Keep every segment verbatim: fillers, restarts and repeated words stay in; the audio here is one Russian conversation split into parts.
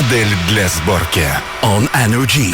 Модель для сборки. On Energy.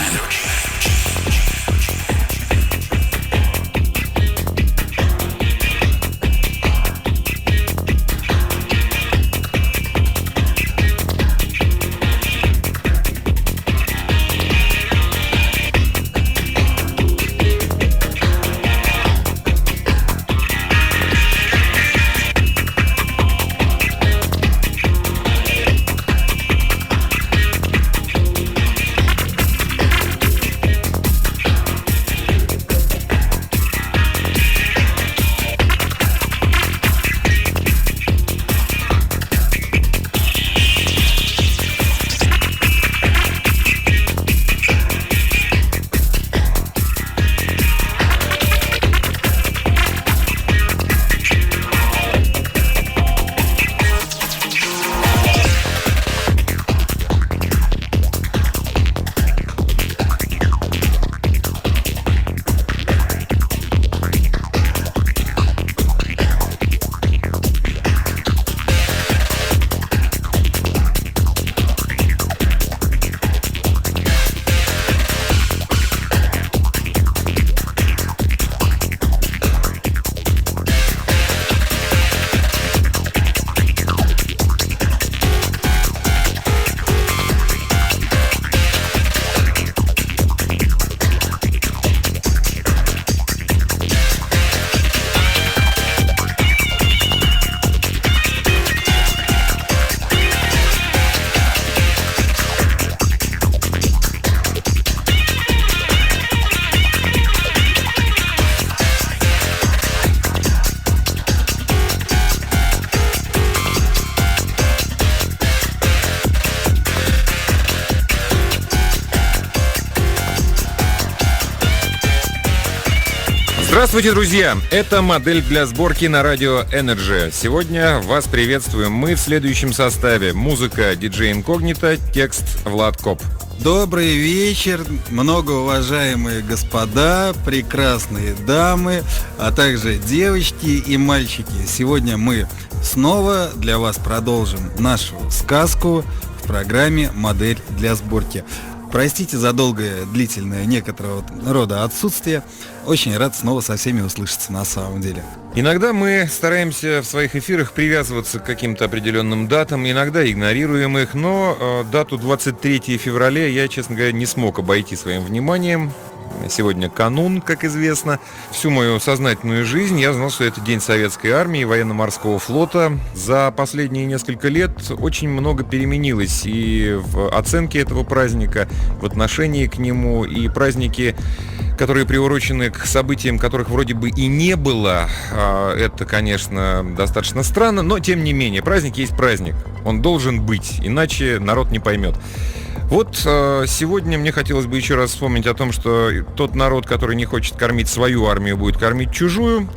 Здравствуйте, друзья! Это модель для сборки на радио Energy. Сегодня вас приветствуем мы в следующем составе. Музыка диджей Инкогнито, текст Влад Коп. Добрый вечер, многоуважаемые господа, прекрасные дамы, а также девочки и мальчики. Сегодня мы снова для вас продолжим нашу сказку в программе «Модель для сборки». Простите за долгое, длительное некоторого рода отсутствие. Очень рад снова со всеми услышаться на самом деле. Иногда мы стараемся в своих эфирах привязываться к каким-то определенным датам, иногда игнорируем их, но э, дату двадцать третьего февраля я, честно говоря, не смог обойти своим вниманием. Сегодня канун, как известно. Всю мою сознательную жизнь я знал, что это День Советской Армии и Военно-Морского флота. За последние несколько лет очень много переменилось и в оценке этого праздника, в отношении к нему, и праздники, которые приурочены к событиям, которых вроде бы и не было. Это, конечно, достаточно странно, но тем не менее, праздник есть праздник. Он должен быть, иначе народ не поймет. Вот э, сегодня мне хотелось бы еще раз вспомнить о том, что тот народ, который не хочет кормить свою армию, будет кормить чужую.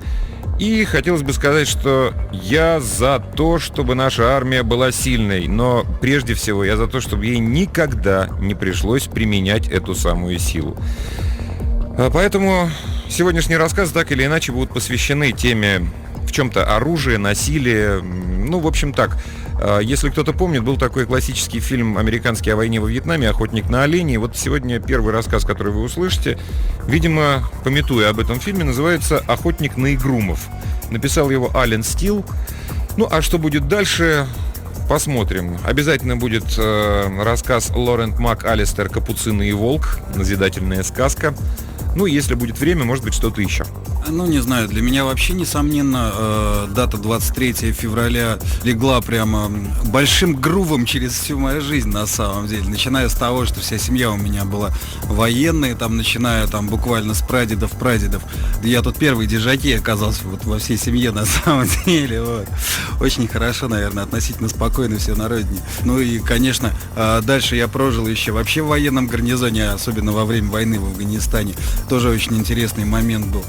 И хотелось бы сказать, что я за то, чтобы наша армия была сильной, но прежде всего я за то, чтобы ей никогда не пришлось применять эту самую силу. Поэтому сегодняшние рассказы так или иначе будут посвящены теме в чем-то оружия, насилия, ну, в общем так. Если кто-то помнит, был такой классический фильм американский о войне во Вьетнаме «Охотник на оленей». Вот сегодня первый рассказ, который вы услышите, видимо, памятуя об этом фильме, называется «Охотник на игрумов». Написал его Ален Стил. Ну, а что будет дальше, посмотрим. Обязательно будет э, рассказ Лорент МакАлистер «Капуцины и волк», назидательная сказка. Ну, если будет время, может быть, что-то еще. Ну, не знаю, для меня вообще, несомненно, э, дата двадцать третьего февраля легла прямо большим грувом через всю мою жизнь, на самом деле. Начиная с того, что вся семья у меня была военная, там, начиная там буквально с прадедов-прадедов. Я тут первый дежаки оказался вот во всей семье, на самом деле. Вот. Очень хорошо, наверное, относительно спокойно все на родине. Ну и, конечно, э, дальше я прожил еще вообще в военном гарнизоне, особенно во время войны в Афганистане. Тоже очень интересный момент был. Очень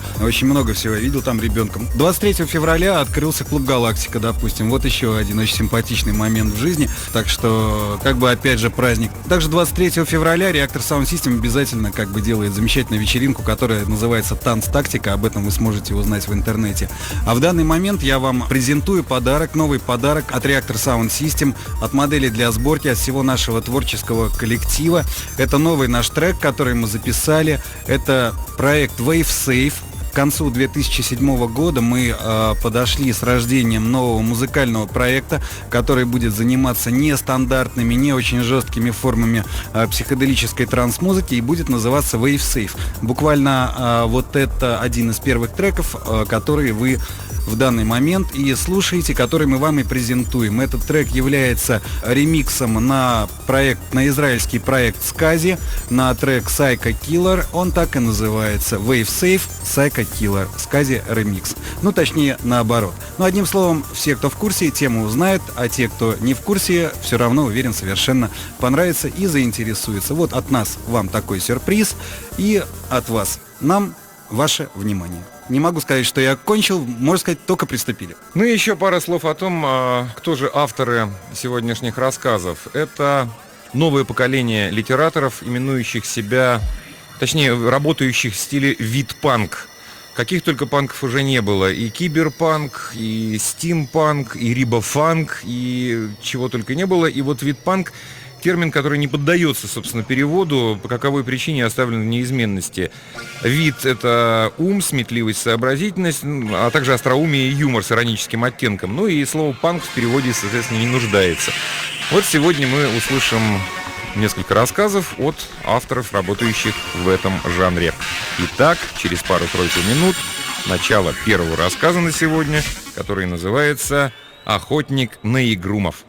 много всего я видел там ребенком. двадцать третьего февраля открылся клуб «Галактика», допустим. Вот еще один очень симпатичный момент в жизни. Так что, как бы, опять же, праздник. Также двадцать третьего февраля Reactor Sound System обязательно, как бы, делает замечательную вечеринку, которая называется «Танц-тактика». Об этом вы сможете узнать в интернете. А в данный момент я вам презентую подарок, новый подарок от Reactor Sound System, от модели для сборки, от всего нашего творческого коллектива. Это новый наш трек, который мы записали. Это проект Wave Safe. К концу две тысячи седьмого года мы э, подошли с рождением нового музыкального проекта, который будет заниматься нестандартными, не очень жесткими формами э, психоделической транс-музыки и будет называться Wave Safe. Буквально э, вот это один из первых треков, э, которые вы в данный момент и слушаете, который мы вам и презентуем. Этот трек является ремиксом на проект, на израильский проект Скази, на трек Psycho Killer. Он так и называется: Wave Safe Psycho Killer. Скази ремикс. Ну, точнее, наоборот. Но одним словом, все, кто в курсе, тему узнают, а те, кто не в курсе, все равно, уверен, совершенно понравится и заинтересуется. Вот от нас вам такой сюрприз, и от вас нам ваше внимание. Не могу сказать, что я кончил, можно сказать, только приступили. Ну и еще пара слов о том, кто же авторы сегодняшних рассказов. Это новое поколение литераторов, именующих себя, точнее, работающих в стиле вид-панк. Каких только панков уже не было. И киберпанк, и стимпанк, и рибофанк, и чего только не было. И вот вид-панк — термин, который не поддается, собственно, переводу, по каковой причине оставлен в неизменности. Вид — это ум, сметливость, сообразительность, а также остроумие и юмор с ироническим оттенком. Ну и слово «панк» в переводе, соответственно, не нуждается. Вот сегодня мы услышим несколько рассказов от авторов, работающих в этом жанре. Итак, через пару-тройку минут начало первого рассказа на сегодня, который называется «Охотник на игрумов».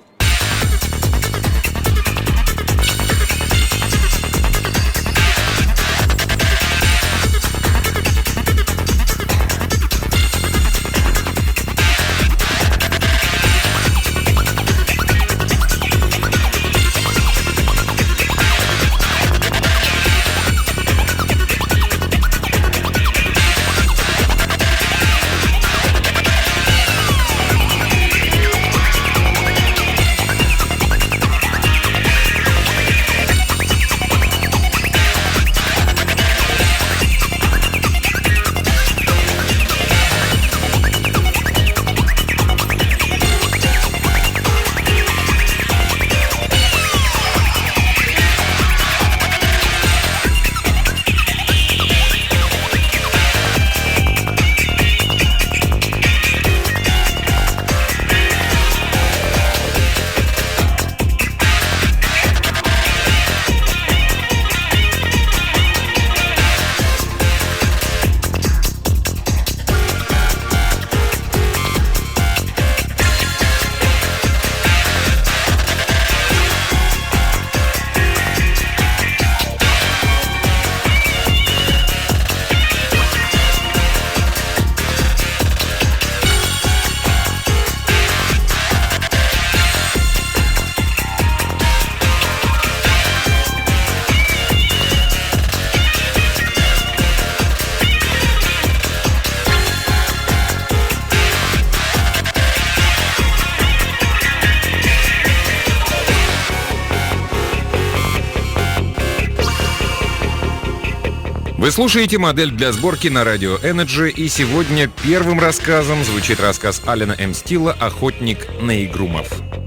Вы слушаете модель для сборки на радио Energy, и сегодня первым рассказом звучит рассказ Алена М. Стила «Охотник на игрумов».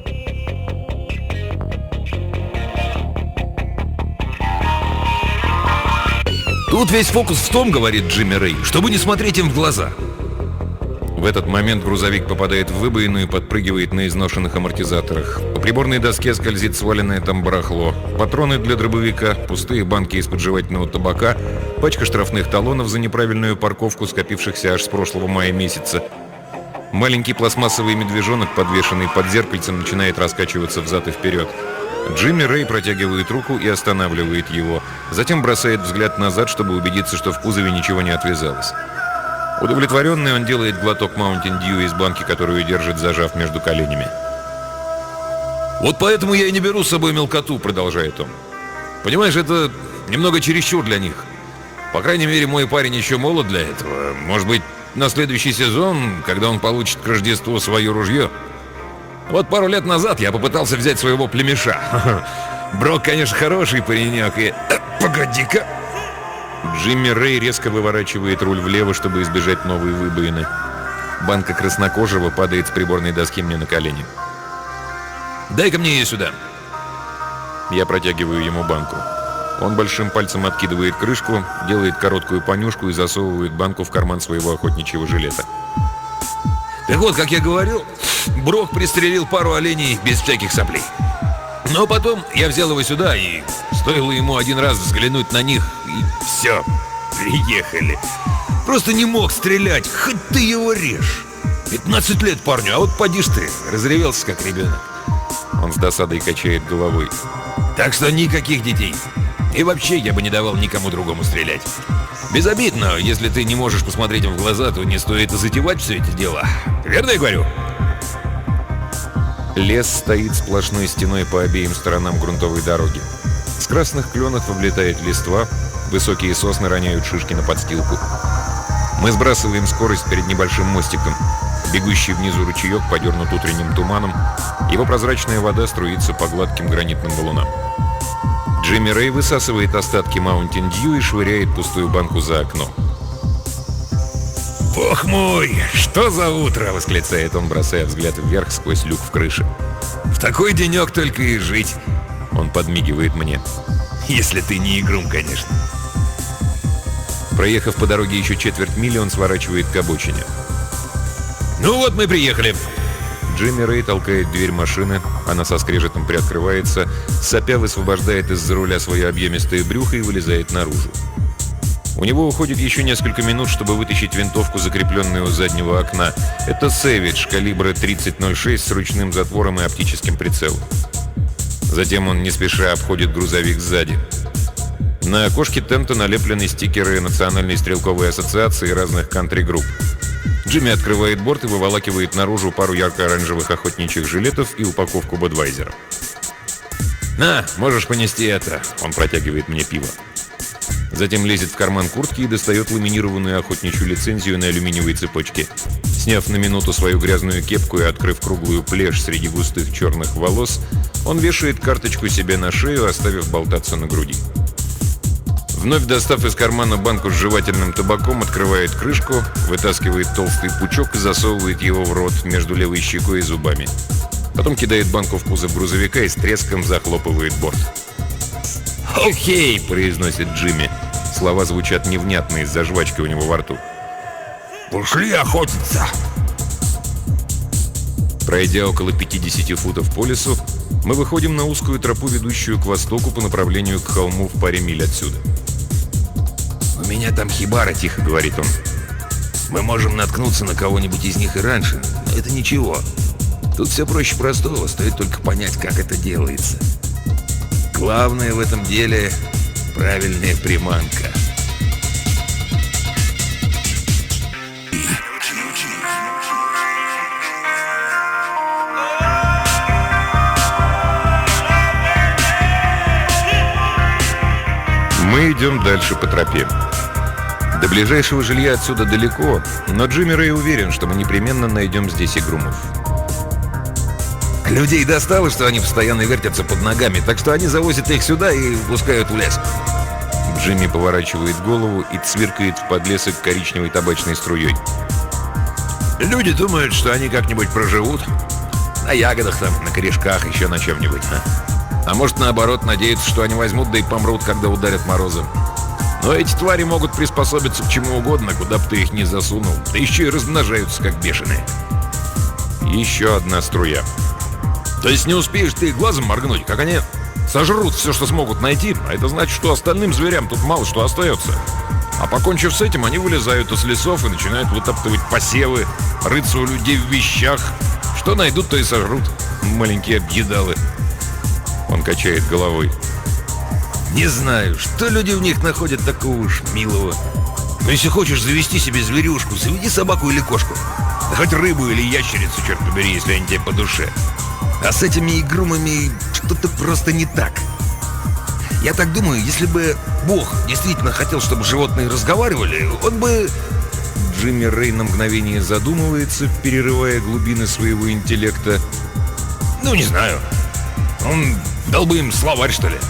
Тут весь фокус в том, говорит Джимми Рэй, чтобы не смотреть им в глаза. В этот момент грузовик попадает в выбоину и подпрыгивает на изношенных амортизаторах. По приборной доске скользит сваленное там барахло. Патроны для дробовика, пустые банки из-под жевательного табака, пачка штрафных талонов за неправильную парковку, скопившихся аж с прошлого мая месяца. Маленький пластмассовый медвежонок, подвешенный под зеркальцем, начинает раскачиваться взад и вперед. Джимми Рэй протягивает руку и останавливает его. Затем бросает взгляд назад, чтобы убедиться, что в кузове ничего не отвязалось. Удовлетворенный, он делает глоток Mountain Dew из банки, которую держит, зажав между коленями. «Вот поэтому я и не беру с собой мелкоту», — продолжает он. «Понимаешь, это немного чересчур для них. По крайней мере, мой парень еще молод для этого. Может быть, на следующий сезон, когда он получит к Рождеству свое ружье. Вот пару лет назад я попытался взять своего племеша. Брок, конечно, хороший паренек и... Погоди-ка. Джимми Рэй резко выворачивает руль влево, чтобы избежать новой выбоины. Банка краснокожего падает с приборной доски мне на колени. Дай-ка мне ее сюда. Я протягиваю ему банку. Он большим пальцем откидывает крышку, делает короткую понюшку и засовывает банку в карман своего охотничьего жилета. Так вот, как я говорил, Брок пристрелил пару оленей без всяких соплей. Но потом я взял его сюда, и стоило ему один раз взглянуть на них, и все, приехали. Просто не мог стрелять, хоть ты его режь. пятнадцать лет парню, а вот поди ж ты, разревелся как ребенок. Он с досадой качает головой. Так что никаких детей. И вообще я бы не давал никому другому стрелять. Без обид, но если ты не можешь посмотреть им в глаза, то не стоит и затевать все эти дела. Верно я говорю? Лес стоит сплошной стеной по обеим сторонам грунтовой дороги. С красных кленов облетает листва, высокие сосны роняют шишки на подстилку. Мы сбрасываем скорость перед небольшим мостиком. Бегущий внизу ручеек подернут утренним туманом, его прозрачная вода струится по гладким гранитным валунам. Джимми Рэй высасывает остатки Mountain Dew и швыряет пустую банку за окно. «Бог мой, что за утро!» — восклицает он, бросая взгляд вверх сквозь люк в крыше. «В такой денек только и жить!» Он подмигивает мне. «Если ты не игрум, конечно!» Проехав по дороге еще четверть мили, он сворачивает к обочине. «Ну вот мы приехали!» Джимми Рэй толкает дверь машины, она со скрежетом приоткрывается, сопя высвобождает из-за руля свое объемистое брюхо и вылезает наружу. У него уходит еще несколько минут, чтобы вытащить винтовку, закрепленную у заднего окна. Это Savage калибра тридцать ноль шесть с ручным затвором и оптическим прицелом. Затем он не спеша обходит грузовик сзади. На окошке тента налеплены стикеры Национальной стрелковой ассоциации и разных кантри-групп. Джимми открывает борт и выволакивает наружу пару ярко-оранжевых охотничьих жилетов и упаковку Budweiser. «На, можешь понести это!» Он протягивает мне пиво. Затем лезет в карман куртки и достает ламинированную охотничью лицензию на алюминиевой цепочке. Сняв на минуту свою грязную кепку и открыв круглую плешь среди густых черных волос, он вешает карточку себе на шею, оставив болтаться на груди. Вновь достав из кармана банку с жевательным табаком, открывает крышку, вытаскивает толстый пучок и засовывает его в рот между левой щекой и зубами. Потом кидает банку в кузов грузовика и с треском захлопывает борт. «Окей!» — произносит Джимми. Слова звучат невнятно из-за жвачки у него во рту. «Пошли охотиться!» Пройдя около пятидесяти футов по лесу, мы выходим на узкую тропу, ведущую к востоку по направлению к холму в паре миль отсюда. «У меня там хибара», — тихо говорит он. «Мы можем наткнуться на кого-нибудь из них и раньше, но это ничего. Тут все проще простого, стоит только понять, как это делается. Главное в этом деле — правильная приманка». Мы идем дальше по тропе. До ближайшего жилья отсюда далеко, но Джимми Рэй уверен, что мы непременно найдем здесь игрумов. Людей достало, что они постоянно вертятся под ногами, так что они завозят их сюда и пускают в лес. Джимми поворачивает голову и цвиркает в подлесок коричневой табачной струей. Люди думают, что они как-нибудь проживут. На ягодах там, на корешках, еще на чем-нибудь. А? а может, наоборот, надеются, что они возьмут, да и помрут, когда ударят морозом. Но эти твари могут приспособиться к чему угодно, куда бы ты их ни засунул. Да еще и размножаются, как бешеные. Еще одна струя. То есть не успеешь ты глазом моргнуть, как они сожрут все, что смогут найти, а это значит, что остальным зверям тут мало что остается. А покончив с этим, они вылезают из лесов и начинают вытаптывать посевы, рыться у людей в вещах. Что найдут, то и сожрут. Маленькие объедалы. Он качает головой. Не знаю, что люди в них находят такого уж милого. Но если хочешь завести себе зверюшку, заведи собаку или кошку. Да хоть рыбу или ящерицу, черт побери, если они тебе по душе. А с этими игрумами что-то просто не так. Я так думаю, если бы Бог действительно хотел, чтобы животные разговаривали, он бы... Джимми Рэй на мгновение задумывается, перерывая глубины своего интеллекта. Ну, не знаю. Он дал бы им словарь, что ли.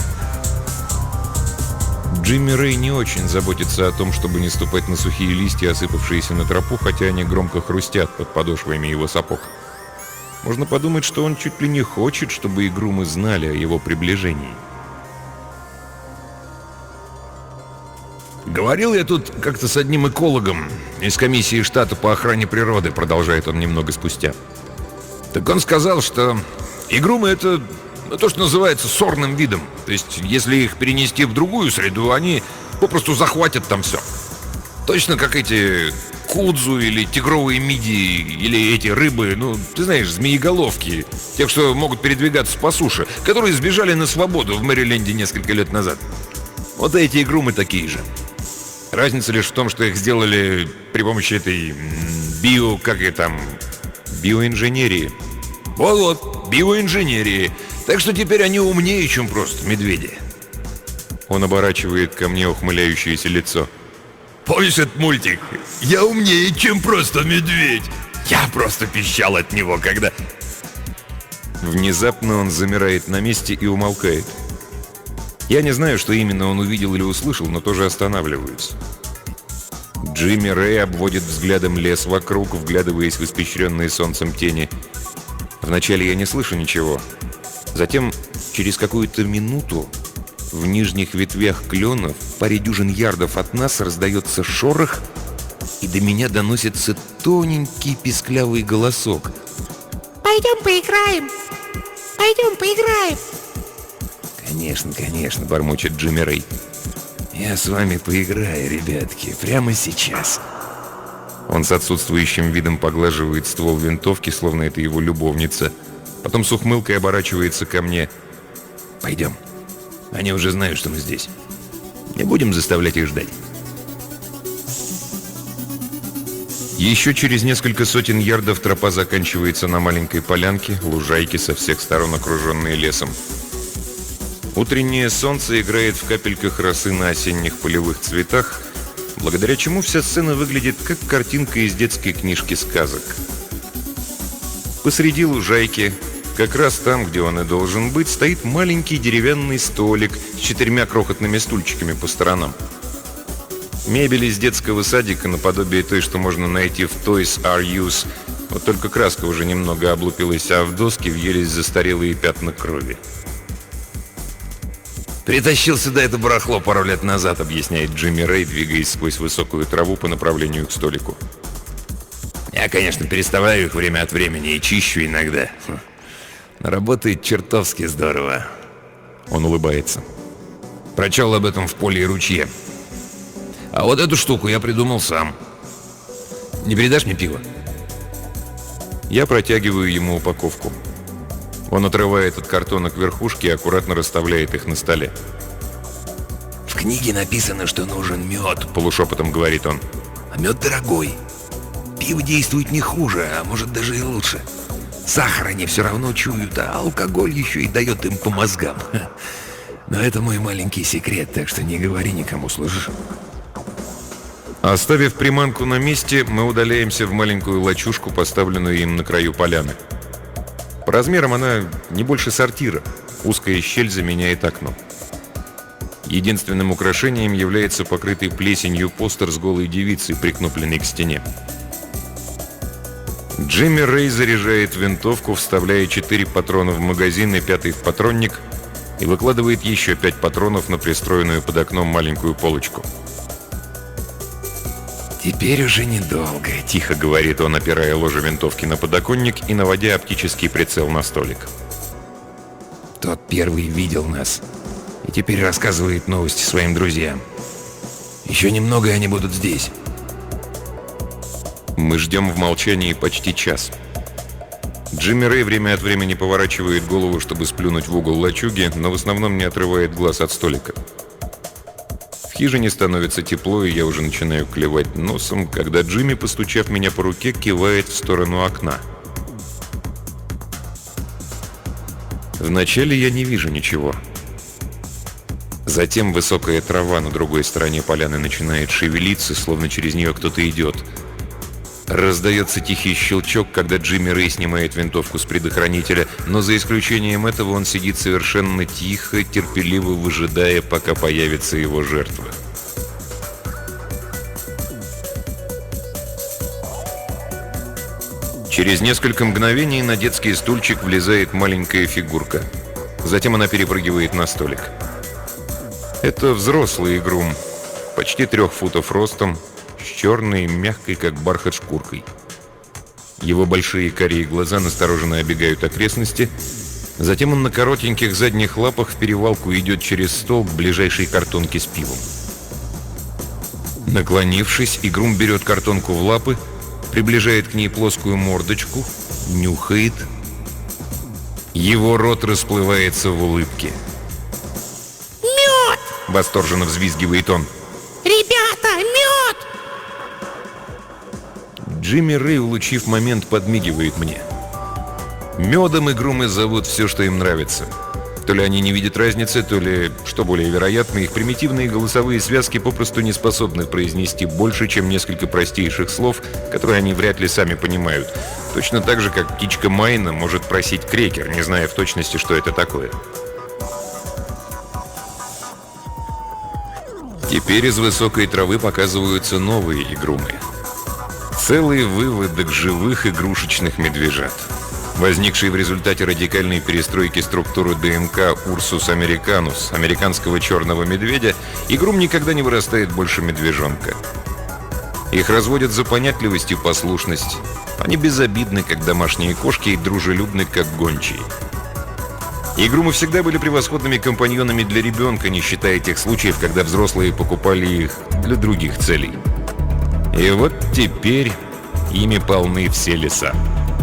Джимми Рэй не очень заботится о том, чтобы не ступать на сухие листья, осыпавшиеся на тропу, хотя они громко хрустят под подошвами его сапог. Можно подумать, что он чуть ли не хочет, чтобы игрумы знали о его приближении. Говорил я тут как-то с одним экологом из комиссии штата по охране природы, продолжает он немного спустя. Так он сказал, что игрумы — это ну, то, что называется сорным видом. То есть, если их перенести в другую среду, они попросту захватят там все. Точно как эти кудзу или тигровые мидии, или эти рыбы, ну, ты знаешь, змееголовки, тех, что могут передвигаться по суше, которые сбежали на свободу в Мэриленде несколько лет назад. Вот эти игрумы такие же. Разница лишь в том, что их сделали при помощи этой м, био... как и там... Биоинженерии. Вот-вот, биоинженерии. Так что теперь они умнее, чем просто медведи. Он оборачивает ко мне ухмыляющееся лицо. Помнишь этот мультик? Я умнее, чем просто медведь. Я просто пищал от него, когда... Внезапно он замирает на месте и умолкает. Я не знаю, что именно он увидел или услышал, но тоже останавливаюсь. Джимми Рэй обводит взглядом лес вокруг, вглядываясь в испещренные солнцем тени. Вначале я не слышу ничего. Затем, через какую-то минуту, в нижних ветвях кленов, в паре дюжин ярдов от нас, раздается шорох, и до меня доносится тоненький писклявый голосок. «Пойдем поиграем! Пойдем поиграем!» «Конечно, конечно», — бормочет Джимми Рэй. «Я с вами поиграю, ребятки, прямо сейчас». Он с отсутствующим видом поглаживает ствол винтовки, словно это его любовница. Потом с ухмылкой оборачивается ко мне. «Пойдем. Они уже знают, что мы здесь. Не будем заставлять их ждать». Еще через несколько сотен ярдов тропа заканчивается на маленькой полянке, лужайке, со всех сторон окруженной лесом. Утреннее солнце играет в капельках росы на осенних полевых цветах, благодаря чему вся сцена выглядит как картинка из детской книжки сказок. Посреди лужайки, как раз там, где он и должен быть, стоит маленький деревянный столик с четырьмя крохотными стульчиками по сторонам. Мебель из детского садика, наподобие той, что можно найти в Toys R Us, вот только краска уже немного облупилась, а в доски въелись застарелые пятна крови. Притащил сюда это барахло пару лет назад, Объясняет Джимми Рэй, двигаясь сквозь высокую траву по направлению к столику. Я, конечно, переставляю их время от времени и чищу иногда. Но работает чертовски здорово. Он улыбается. Прочел об этом в поле и ручье. А вот эту штуку я придумал сам. Не передашь мне пиво? Я протягиваю ему упаковку. Он отрывает от картонок верхушки и аккуратно расставляет их на столе. В книге написано, что нужен мед, Полушепотом говорит он. а мед дорогой. Пиво действует не хуже, а может даже и лучше. Сахар они все равно чуют, а алкоголь еще и дает им по мозгам. Но это мой маленький секрет, так что не говори никому, слышишь? Оставив приманку на месте, мы удаляемся в маленькую лачушку, поставленную им на краю поляны. По размерам она не больше сортира. Узкая щель заменяет окно. Единственным украшением является покрытый плесенью постер с голой девицей, прикнупленный к стене. Джимми Рэй заряжает винтовку, вставляя четыре патрона в магазин и пятый в патронник, и выкладывает еще пять патронов на пристроенную под окном маленькую полочку. Теперь уже недолго. — тихо говорит он, опирая ложе винтовки на подоконник и наводя оптический прицел на столик. Тот первый видел нас и теперь рассказывает новости своим друзьям. Еще немного, и они будут здесь. Мы ждем в молчании почти час. Джимми Рэй время от времени поворачивает голову, чтобы сплюнуть в угол лачуги, но в основном не отрывает глаз от столика. В хижине становится тепло, и я уже начинаю клевать носом, когда Джимми, постучав меня по руке, кивает в сторону окна. Вначале я не вижу ничего. Затем высокая трава на другой стороне поляны начинает шевелиться, словно через нее кто-то идет. Раздается тихий щелчок, когда Джимми Рэй снимает винтовку с предохранителя, но за исключением этого он сидит совершенно тихо, терпеливо выжидая, пока появится его жертва. Через несколько мгновений на детский стульчик влезает маленькая фигурка. Затем она перепрыгивает на столик. Это взрослый игрум, почти трех футов ростом, с черной, мягкой, как бархат, шкуркой. Его большие карие глаза настороженно оббегают окрестности. Затем он на коротеньких задних лапах в перевалку идет через стол к ближайшей картонке с пивом. Наклонившись, игрум берет картонку в лапы, приближает к ней плоскую мордочку, нюхает. Его рот расплывается в улыбке. Мед! Восторженно взвизгивает он. Ребята, мед! Джимми Рэй, улучив момент, подмигивает мне. Медом игрумы зовут все, что им нравится. То ли они не видят разницы, то ли, что более вероятно, их примитивные голосовые связки попросту не способны произнести больше, чем несколько простейших слов, которые они вряд ли сами понимают. Точно так же, как птичка Майна может просить крекер, не зная в точности, что это такое. Теперь из высокой травы показываются новые игрумы. Целый выводок живых игрушечных медвежат. Возникший в результате радикальной перестройки структуры ДНК Урсус американус, американского черного медведя, игрум никогда не вырастает больше медвежонка. Их разводят за понятливость и послушность. Они безобидны, как домашние кошки, и дружелюбны, как гончие. Игрумы всегда были превосходными компаньонами для ребенка, не считая тех случаев, когда взрослые покупали их для других целей. И вот теперь ими полны все леса.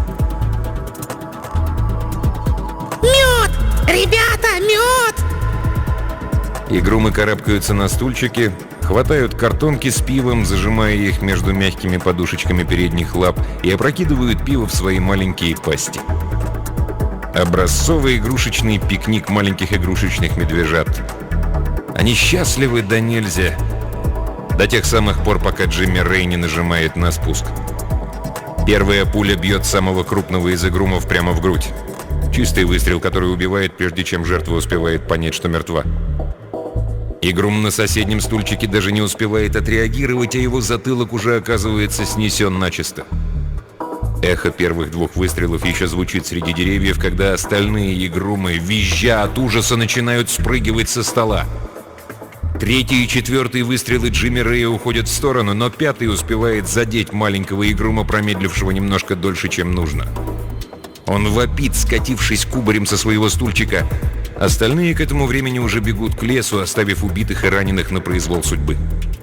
Мед! Ребята, мед! Игрумы карабкаются на стульчики, хватают картонки с пивом, зажимая их между мягкими подушечками передних лап, и опрокидывают пиво в свои маленькие пасти. Образцовый игрушечный пикник маленьких игрушечных медвежат. Они счастливы до нельзя. До тех самых пор, пока Джимми Рэй не нажимает на спуск. Первая пуля бьет самого крупного из игрумов прямо в грудь. Чистый выстрел, который убивает, прежде чем жертва успевает понять, что мертва. Игрум на соседнем стульчике даже не успевает отреагировать, а его затылок уже оказывается снесен начисто. Эхо первых двух выстрелов еще звучит среди деревьев, когда остальные игрумы, визжа от ужаса, начинают спрыгивать со стола. Третий и четвертый выстрелы Джимми Рэя уходят в сторону, но пятый успевает задеть маленького игрума, промедлившего немножко дольше, чем нужно. Он вопит, скатившись кубарем со своего стульчика. Остальные к этому времени уже бегут к лесу, оставив убитых и раненых на произвол судьбы.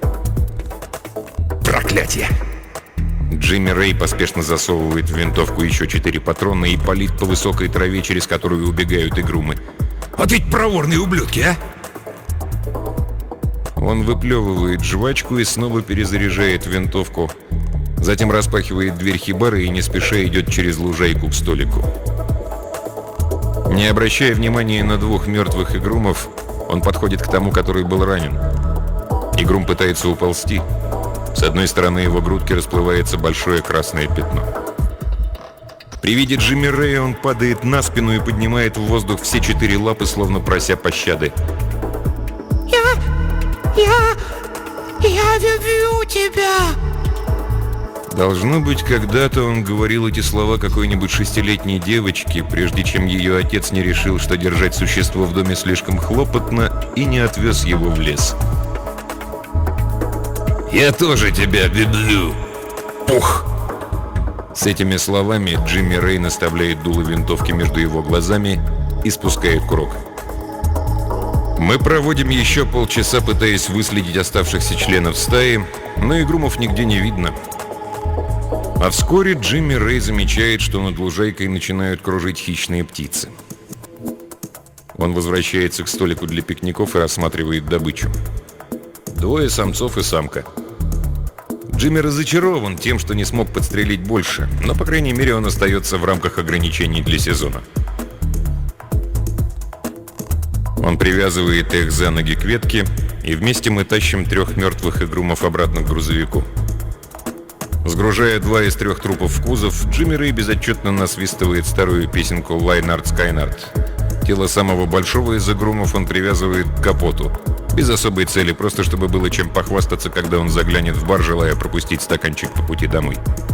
Проклятие! Джимми Рэй поспешно засовывает в винтовку еще четыре патрона и палит по высокой траве, через которую убегают игрумы. Вот ведь проворные ублюдки, а! Он выплевывает жвачку и снова перезаряжает винтовку. Затем распахивает дверь хибары и не спеша идет через лужайку к столику. Не обращая внимания на двух мертвых игрумов, он подходит к тому, который был ранен. Игрум пытается уползти. С одной стороны его грудки расплывается большое красное пятно. При виде Джимми Рэя он падает на спину и поднимает в воздух все четыре лапы, словно прося пощады. Я... я... я люблю тебя! Должно быть, когда-то он говорил эти слова какой-нибудь шестилетней девочке, прежде чем ее отец не решил, что держать существо в доме слишком хлопотно, и не отвез его в лес. Я тоже тебя люблю. Пух! С этими словами Джимми Рэй наставляет дуло винтовки между его глазами и спускает курок. Мы проводим еще полчаса, пытаясь выследить оставшихся членов стаи, но игрумов нигде не видно. А вскоре Джимми Рэй замечает, что над лужайкой начинают кружить хищные птицы. Он возвращается к столику для пикников и рассматривает добычу. Двое самцов и самка. Джимми разочарован тем, что не смог подстрелить больше, но, по крайней мере, он остается в рамках ограничений для сезона. Он привязывает их за ноги к ветке, и вместе мы тащим трех мертвых игрумов обратно к грузовику. Сгружая два из трех трупов в кузов, Джимми Рэй безотчетно насвистывает старую песенку «Лайнард Скайнард». Тело самого большого из игрумов он привязывает к капоту. Без особой цели, просто чтобы было чем похвастаться, когда он заглянет в бар, желая пропустить стаканчик по пути домой.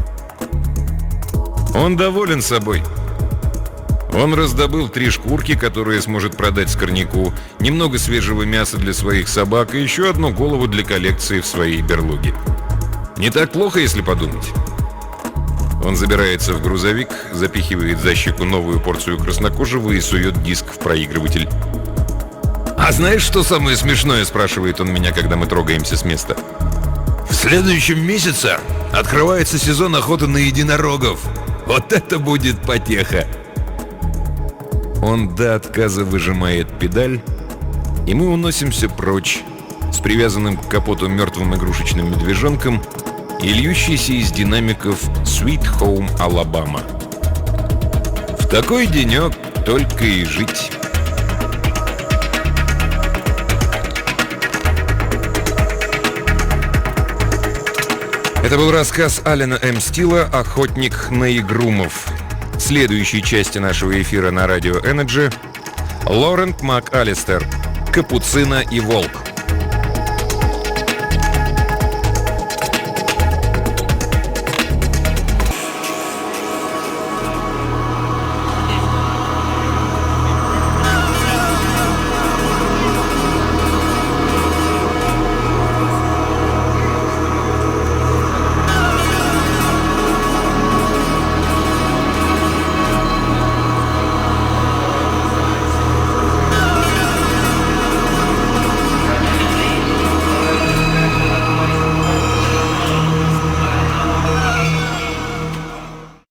Он доволен собой. Он раздобыл три шкурки, которые сможет продать скорняку, немного свежего мяса для своих собак и еще одну голову для коллекции в своей берлоге. Не так плохо, если подумать. Он забирается в грузовик, запихивает за щеку новую порцию краснокожего и сует диск в проигрыватель. «А знаешь, что самое смешное?» – спрашивает он меня, когда мы трогаемся с места. В следующем месяце открывается сезон охоты на единорогов. Вот это будет потеха!» Он до отказа выжимает педаль, и мы уносимся прочь с привязанным к капоту мертвым игрушечным медвежонком и льющейся из динамиков «Sweet Home Alabama». В такой денек только и жить. Это был рассказ Алена М. Стила «Охотник на игрумов». В следующей части нашего эфира на радио Energy Лорент МакАлистер «Капуцина и волк».